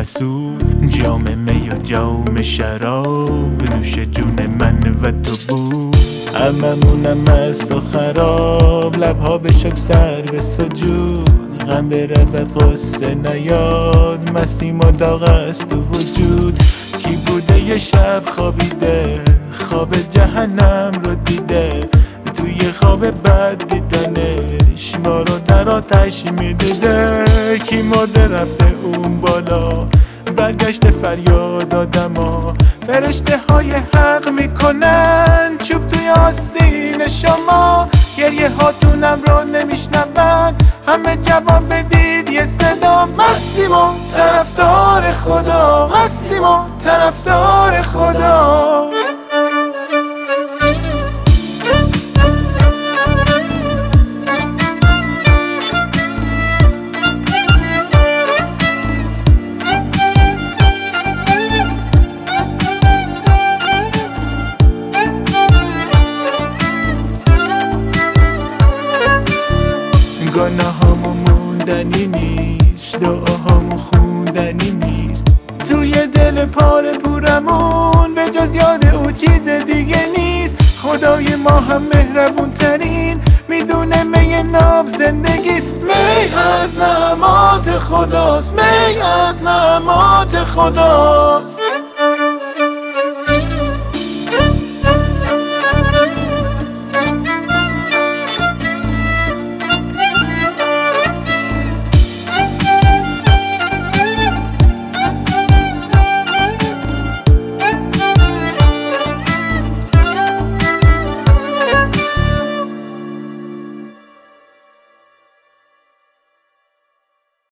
حسود، جام می و جام شراب نوش جون من و تو بود. هممونم مست و خراب، لبها به شک سر به سجود، غم برود غصه نیاد، مستیم و داغ است تو وجود. کی بوده یه شب خوابیده، خواب جهنم رو دیده، توی خواب بد دیدنش ما رو در آتش میدیده. کی مرده رفته اون بالا، برگشته فریاد آدما، فرشته های حق میکنن چوب توی آستین شما. گریه هاتونم رو نمیشنون، همه جواب بدید یه صدا. مستیم و طرفدار خدا، مستیم و طرفدار خدا. گناهامو موندنی نیست، دعاهامو خوندنی نیست، توی دل پاره پورمون به جز یاد او چیز دیگه نیست. خدای ما هم مهربون ترین، میدونه می ناب زندگیست. می از نعمات خداست، می از نعمات خداست.